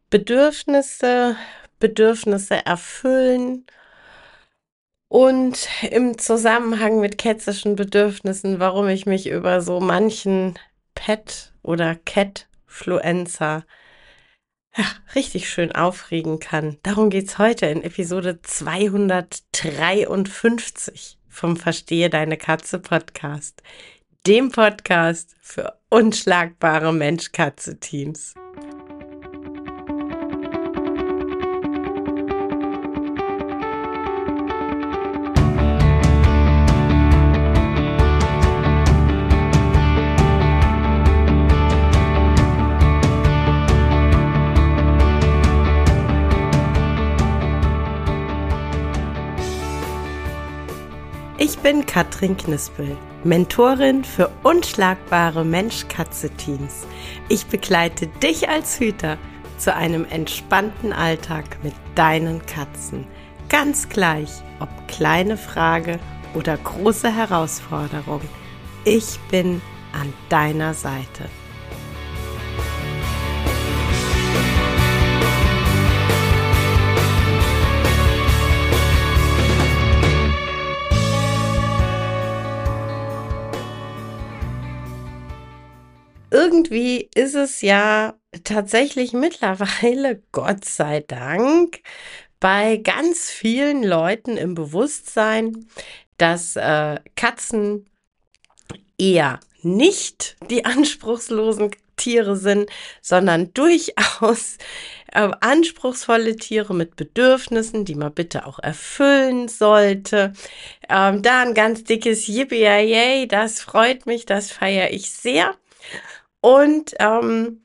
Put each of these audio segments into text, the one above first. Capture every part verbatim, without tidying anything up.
Bedürfnisse, Bedürfnisse erfüllen und im Zusammenhang mit kätzischen Bedürfnissen, warum ich mich über so manchen Pet oder Catfluencer ja, richtig schön aufregen kann. Darum geht's heute in Episode zweihundertdreiundfünfzig vom Verstehe deine Katze Podcast, dem Podcast für unschlagbare Mensch-Katze-Teams. Ich bin Katrin Knispel, Mentorin für unschlagbare Mensch-Katze-Teams. Ich begleite dich als Hüter zu einem entspannten Alltag mit deinen Katzen. Ganz gleich, ob kleine Frage oder große Herausforderung. Ich bin an deiner Seite. Irgendwie ist es ja tatsächlich mittlerweile, Gott sei Dank, bei ganz vielen Leuten im Bewusstsein, dass äh, Katzen eher nicht die anspruchslosen Tiere sind, sondern durchaus äh, anspruchsvolle Tiere mit Bedürfnissen, die man bitte auch erfüllen sollte. Ähm, da ein ganz dickes Yippie-Yay, das freut mich, das feiere ich sehr. Und ähm,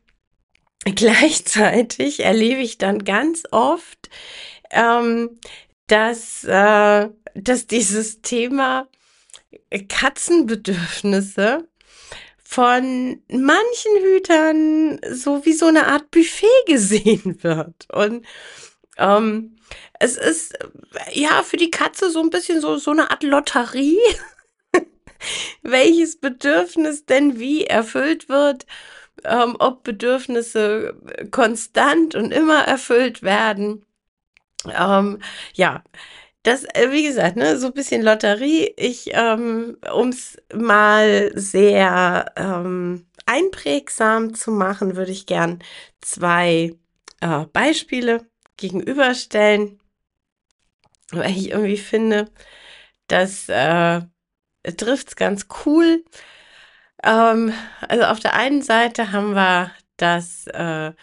gleichzeitig erlebe ich dann ganz oft, ähm, dass, äh, dass dieses Thema Katzenbedürfnisse von manchen Hütern so wie so eine Art Buffet gesehen wird. Und ähm, es ist äh, ja für die Katze so ein bisschen so, so eine Art Lotterie, welches Bedürfnis denn wie erfüllt wird, ähm, ob Bedürfnisse konstant und immer erfüllt werden. Ähm, ja, das, äh, wie gesagt, ne, so ein bisschen Lotterie. Ich, ähm, um es mal sehr ähm, einprägsam zu machen, würde ich gern zwei äh, Beispiele gegenüberstellen, weil ich irgendwie finde, das äh, trifft es ganz cool. Ähm, also auf der einen Seite haben wir das äh,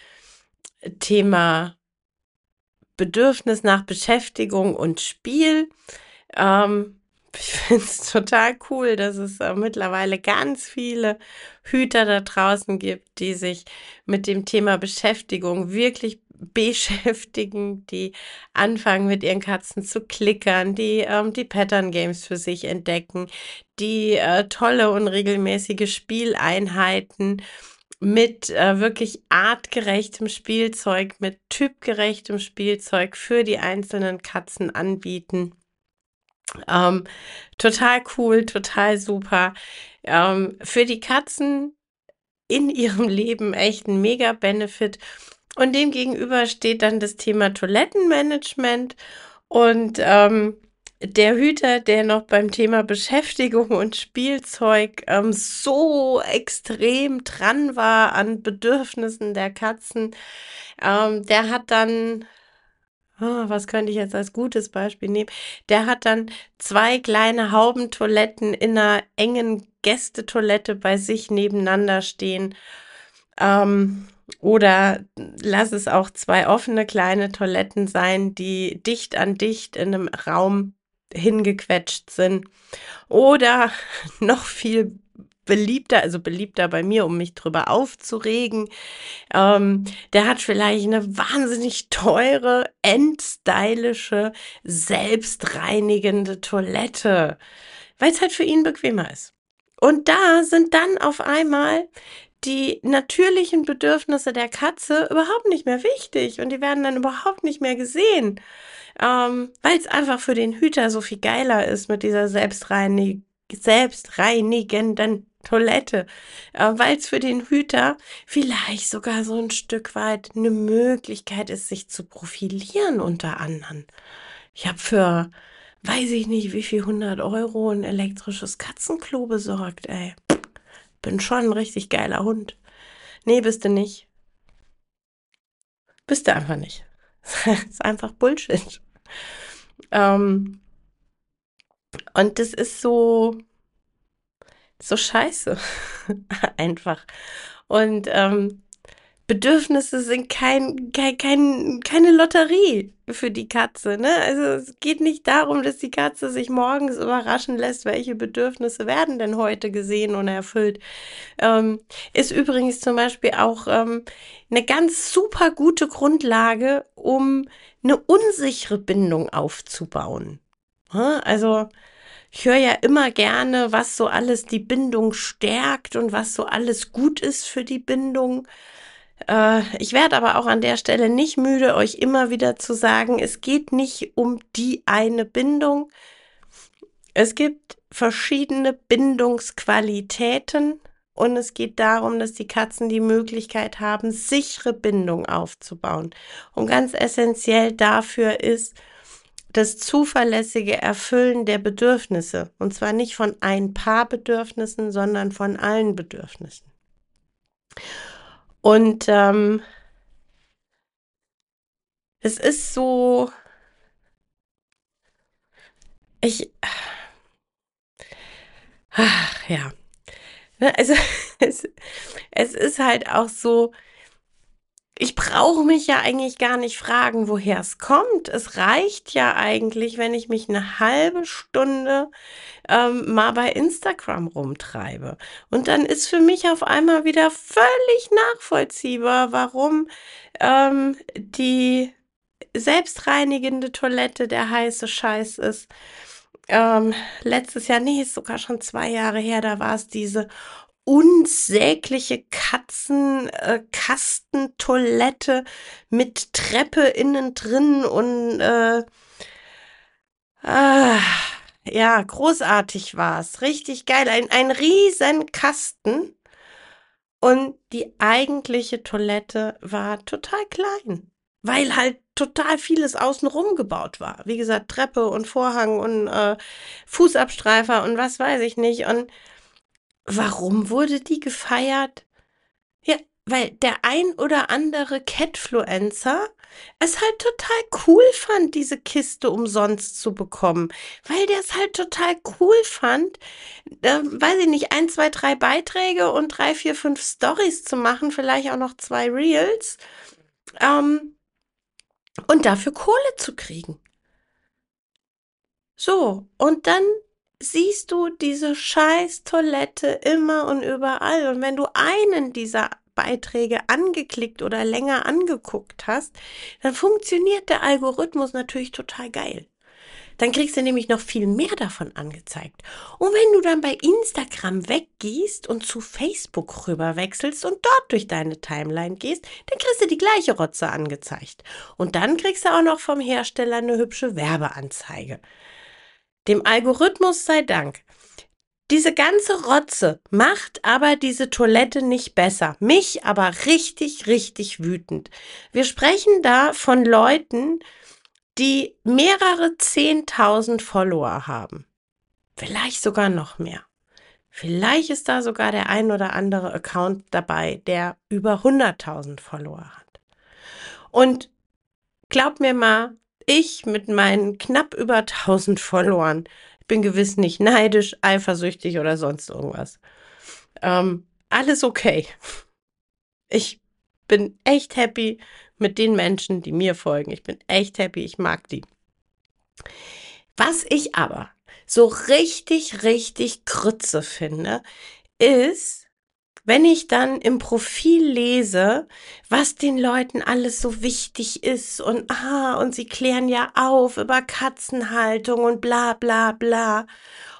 Thema Bedürfnis nach Beschäftigung und Spiel. Ähm, ich finde es total cool, dass es äh, mittlerweile ganz viele Hüter da draußen gibt, die sich mit dem Thema Beschäftigung wirklich beschäftigen, die anfangen mit ihren Katzen zu klickern, die ähm, die Pattern Games für sich entdecken, die äh, tolle und regelmäßige Spieleinheiten mit äh, wirklich artgerechtem Spielzeug, mit typgerechtem Spielzeug für die einzelnen Katzen anbieten. Ähm, total cool, total super. Ähm, für die Katzen in ihrem Leben echt ein Mega-Benefit. Und dem gegenüber steht dann das Thema Toilettenmanagement und ähm, der Hüter, der noch beim Thema Beschäftigung und Spielzeug ähm, so extrem dran war an Bedürfnissen der Katzen, ähm, der hat dann, ah, was könnte ich jetzt als gutes Beispiel nehmen? Der hat dann zwei kleine Haubentoiletten in einer engen Gästetoilette bei sich nebeneinander stehen. Ähm, oder lass es auch zwei offene kleine Toiletten sein, die dicht an dicht in einem Raum hingequetscht sind. Oder noch viel beliebter, also beliebter bei mir, um mich drüber aufzuregen, ähm, der hat vielleicht eine wahnsinnig teure, endstylische, selbstreinigende Toilette, weil es halt für ihn bequemer ist. Und da sind dann auf einmal die natürlichen Bedürfnisse der Katze überhaupt nicht mehr wichtig und die werden dann überhaupt nicht mehr gesehen, ähm, weil es einfach für den Hüter so viel geiler ist mit dieser selbstreinigenden selbstreinigenden Toilette, äh, weil es für den Hüter vielleicht sogar so ein Stück weit eine Möglichkeit ist, sich zu profilieren unter anderen. Ich habe für, weiß ich nicht, wie viel hundert Euro ein elektrisches Katzenklo besorgt, ey. Bin schon ein richtig geiler Hund. Nee, bist du nicht. Bist du einfach nicht. Ist einfach Bullshit. Ähm, und das ist so, so scheiße. Einfach. Und ähm, Bedürfnisse sind kein, kein, kein, keine Lotterie für die Katze. Ne? Also es geht nicht darum, dass die Katze sich morgens überraschen lässt, welche Bedürfnisse werden denn heute gesehen und erfüllt. Ähm, ist übrigens zum Beispiel auch ähm, eine ganz super gute Grundlage, um eine unsichere Bindung aufzubauen. Ja, also ich höre ja immer gerne, was so alles die Bindung stärkt und was so alles gut ist für die Bindung. Äh, ich werde aber auch an der Stelle nicht müde, euch immer wieder zu sagen, es geht nicht um die eine Bindung. Es gibt verschiedene Bindungsqualitäten und es geht darum, dass die Katzen die Möglichkeit haben, sichere Bindung aufzubauen. Und ganz essentiell dafür ist das zuverlässige Erfüllen der Bedürfnisse. Und zwar nicht von ein paar Bedürfnissen, sondern von allen Bedürfnissen. Und ähm, es ist so, ich, ach, ja, ne, also es, es ist halt auch so, ich brauche mich ja eigentlich gar nicht fragen, woher es kommt. Es reicht ja eigentlich, wenn ich mich eine halbe Stunde ähm, mal bei Instagram rumtreibe. Und dann ist für mich auf einmal wieder völlig nachvollziehbar, warum ähm, die selbstreinigende Toilette der heiße Scheiß ist. Ähm, letztes Jahr, nee, ist sogar schon zwei Jahre her, da war es diese unsägliche Katzenkastentoilette äh, mit Treppe innen drin und äh, ah, ja, großartig war's. Richtig geil. Ein, ein riesen Kasten. Und die eigentliche Toilette war total klein, weil halt total vieles außenrum gebaut war. Wie gesagt, Treppe und Vorhang und äh, Fußabstreifer und was weiß ich nicht. Und warum wurde die gefeiert? Ja, weil der ein oder andere Catfluencer es halt total cool fand, diese Kiste umsonst zu bekommen. Weil der es halt total cool fand, äh, weiß ich nicht, ein, zwei, drei Beiträge und drei, vier, fünf Stories zu machen, vielleicht auch noch zwei Reels, ähm, und dafür Kohle zu kriegen. So, und dann siehst du diese scheiß Toilette immer und überall. Und wenn du einen dieser Beiträge angeklickt oder länger angeguckt hast, dann funktioniert der Algorithmus natürlich total geil. Dann kriegst du nämlich noch viel mehr davon angezeigt. Und wenn du dann bei Instagram weggehst und zu Facebook rüber wechselst und dort durch deine Timeline gehst, dann kriegst du die gleiche Rotze angezeigt. Und dann kriegst du auch noch vom Hersteller eine hübsche Werbeanzeige. Dem Algorithmus sei Dank. Diese ganze Rotze macht aber diese Toilette nicht besser. Mich aber richtig, richtig wütend. Wir sprechen da von Leuten, die mehrere zehntausend Follower haben. Vielleicht sogar noch mehr. Vielleicht ist da sogar der ein oder andere Account dabei, der über hunderttausend Follower hat. Und glaub mir mal, ich mit meinen knapp über tausend Followern bin gewiss nicht neidisch, eifersüchtig oder sonst irgendwas. Ähm, alles okay. Ich bin echt happy mit den Menschen, die mir folgen. Ich bin echt happy, ich mag die. Was ich aber so richtig, richtig Grütze finde, ist, wenn ich dann im Profil lese, was den Leuten alles so wichtig ist und ah, und sie klären ja auf über Katzenhaltung und bla bla bla.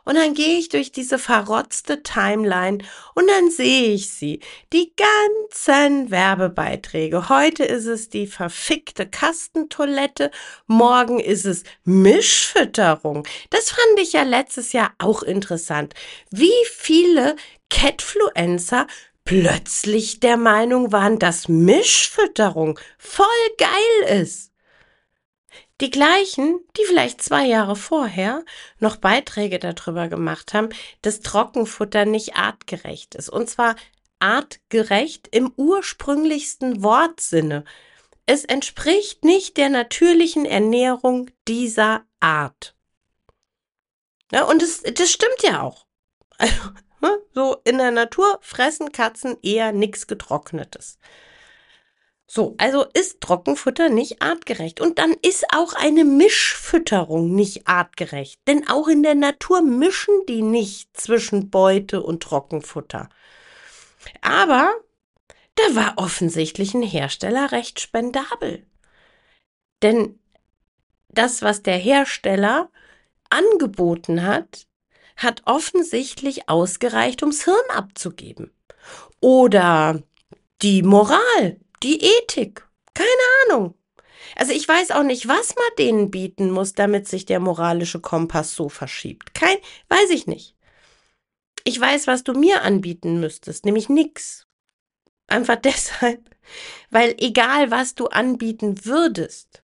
Und dann gehe ich durch diese verrotzte Timeline und dann sehe ich sie. Die ganzen Werbebeiträge. Heute ist es die verfickte Kastentoilette, morgen ist es Mischfütterung. Das fand ich ja letztes Jahr auch interessant. Wie viele Catfluencer plötzlich der Meinung waren, dass Mischfütterung voll geil ist. Die gleichen, die vielleicht zwei Jahre vorher noch Beiträge darüber gemacht haben, dass Trockenfutter nicht artgerecht ist. Und zwar artgerecht im ursprünglichsten Wortsinne. Es entspricht nicht der natürlichen Ernährung dieser Art. Ja, und das, das stimmt ja auch. Also, so in der Natur fressen Katzen eher nichts Getrocknetes. So, also ist Trockenfutter nicht artgerecht. Und dann ist auch eine Mischfütterung nicht artgerecht. Denn auch in der Natur mischen die nicht zwischen Beute und Trockenfutter. Aber da war offensichtlich ein Hersteller recht spendabel. Denn das, was der Hersteller angeboten hat, hat offensichtlich ausgereicht, ums Hirn abzugeben. Oder die Moral, die Ethik, keine Ahnung. Also ich weiß auch nicht, was man denen bieten muss, damit sich der moralische Kompass so verschiebt. Kein, weiß ich nicht. Ich weiß, was du mir anbieten müsstest, nämlich nix. Einfach deshalb, weil egal, was du anbieten würdest,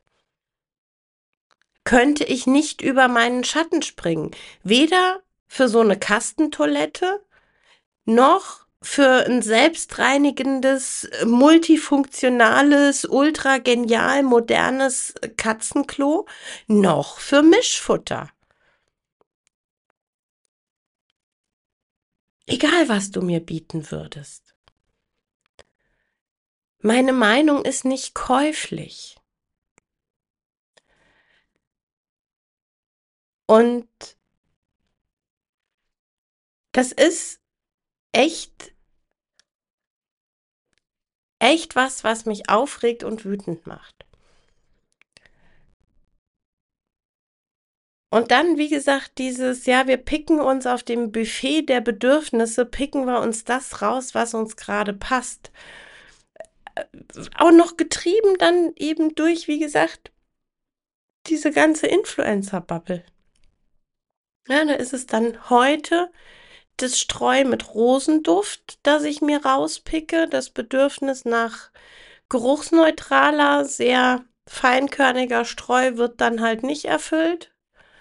könnte ich nicht über meinen Schatten springen. Weder für so eine Kastentoilette, noch für ein selbstreinigendes, multifunktionales, ultra genial modernes Katzenklo, noch für Mischfutter. Egal, was du mir bieten würdest. Meine Meinung ist nicht käuflich. Und das ist echt, echt was, was mich aufregt und wütend macht. Und dann, wie gesagt, dieses, ja, wir picken uns auf dem Buffet der Bedürfnisse, picken wir uns das raus, was uns gerade passt. Auch noch getrieben dann eben durch, wie gesagt, diese ganze Influencer-Bubble. Ja, da ist es dann heute das Streu mit Rosenduft, das ich mir rauspicke. Das Bedürfnis nach geruchsneutraler, sehr feinkörniger Streu wird dann halt nicht erfüllt.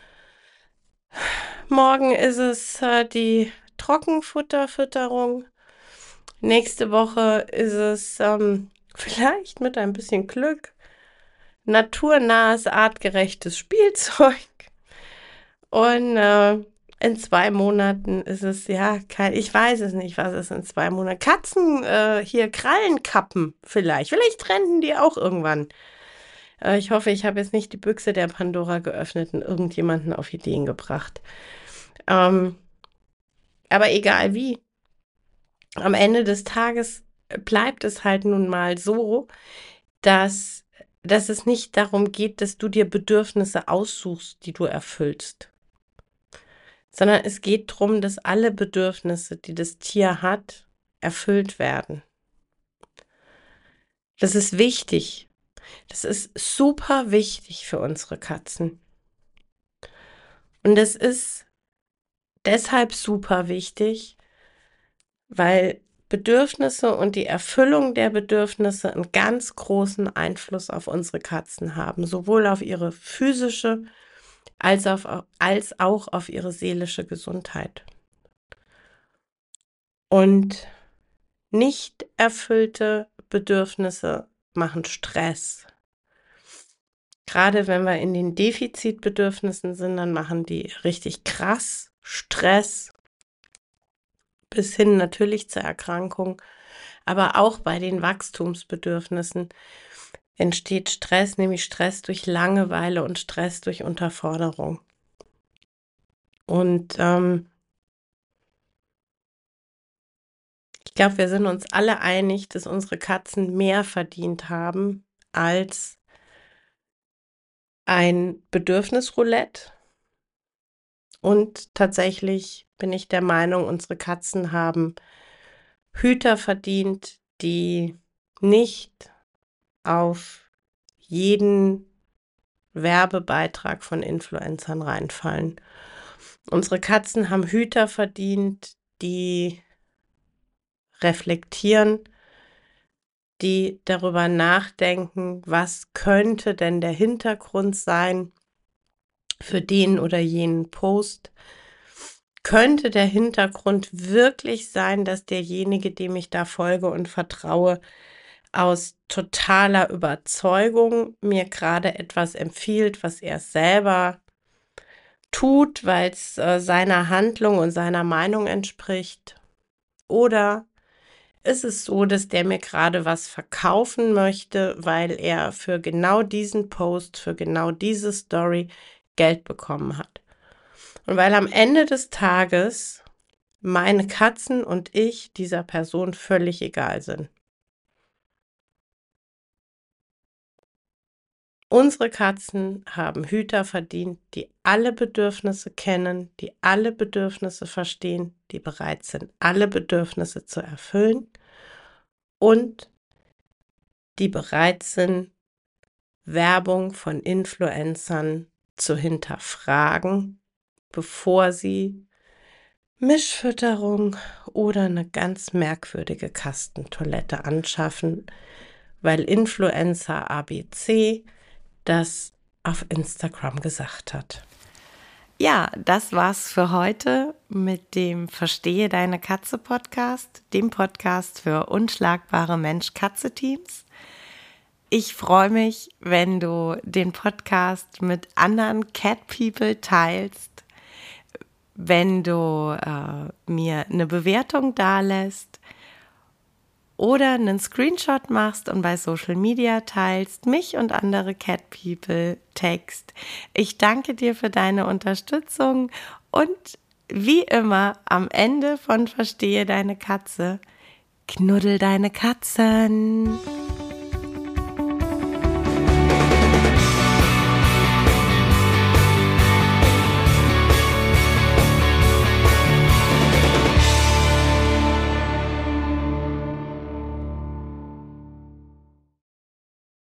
Morgen ist es äh, die Trockenfutterfütterung. Nächste Woche ist es ähm, vielleicht mit ein bisschen Glück naturnahes, artgerechtes Spielzeug. Und äh, in zwei Monaten ist es, ja, kein, ich weiß es nicht, was ist in zwei Monaten. Katzen, äh, hier Krallenkappen vielleicht. Vielleicht trenden die auch irgendwann. Äh, ich hoffe, ich habe jetzt nicht die Büchse der Pandora geöffnet und irgendjemanden auf Ideen gebracht. Ähm, aber egal wie, am Ende des Tages bleibt es halt nun mal so, dass, dass es nicht darum geht, dass du dir Bedürfnisse aussuchst, die du erfüllst, sondern es geht darum, dass alle Bedürfnisse, die das Tier hat, erfüllt werden. Das ist wichtig. Das ist super wichtig für unsere Katzen. Und es ist deshalb super wichtig, weil Bedürfnisse und die Erfüllung der Bedürfnisse einen ganz großen Einfluss auf unsere Katzen haben, sowohl auf ihre physische als, auf, als auch auf ihre seelische Gesundheit. Und nicht erfüllte Bedürfnisse machen Stress. Gerade wenn wir in den Defizitbedürfnissen sind, dann machen die richtig krass Stress, bis hin natürlich zur Erkrankung. Aber auch bei den Wachstumsbedürfnissen entsteht Stress, nämlich Stress durch Langeweile und Stress durch Unterforderung. Und ähm, ich glaube, wir sind uns alle einig, dass unsere Katzen mehr verdient haben als ein Bedürfnisroulette Und tatsächlich bin ich der Meinung, unsere Katzen haben Hüter verdient, die nicht auf jeden Werbebeitrag von Influencern reinfallen. Unsere Katzen haben Hüter verdient, die reflektieren, die darüber nachdenken, was könnte denn der Hintergrund sein für den oder jenen Post. Könnte der Hintergrund wirklich sein, dass derjenige, dem ich da folge und vertraue, aus totaler Überzeugung mir gerade etwas empfiehlt, was er selber tut, weil es äh, seiner Handlung und seiner Meinung entspricht? Oder ist es so, dass der mir gerade was verkaufen möchte, weil er für genau diesen Post, für genau diese Story Geld bekommen hat? Und weil am Ende des Tages meine Katzen und ich dieser Person völlig egal sind. Unsere Katzen haben Hüter verdient, die alle Bedürfnisse kennen, die alle Bedürfnisse verstehen, die bereit sind, alle Bedürfnisse zu erfüllen und die bereit sind, Werbung von Influencern zu hinterfragen, bevor sie Mischfütterung oder eine ganz merkwürdige Kastentoilette anschaffen, weil Influencer A B C das auf Instagram gesagt hat. Ja, das war's für heute mit dem Verstehe deine Katze Podcast, dem Podcast für unschlagbare Mensch-Katze-Teams. Ich freue mich, wenn du den Podcast mit anderen Cat People teilst, wenn du äh, mir eine Bewertung dalässt oder einen Screenshot machst und bei Social Media teilst, mich und andere Cat People text. Ich danke dir für deine Unterstützung und wie immer am Ende von Verstehe deine Katze, knuddel deine Katzen.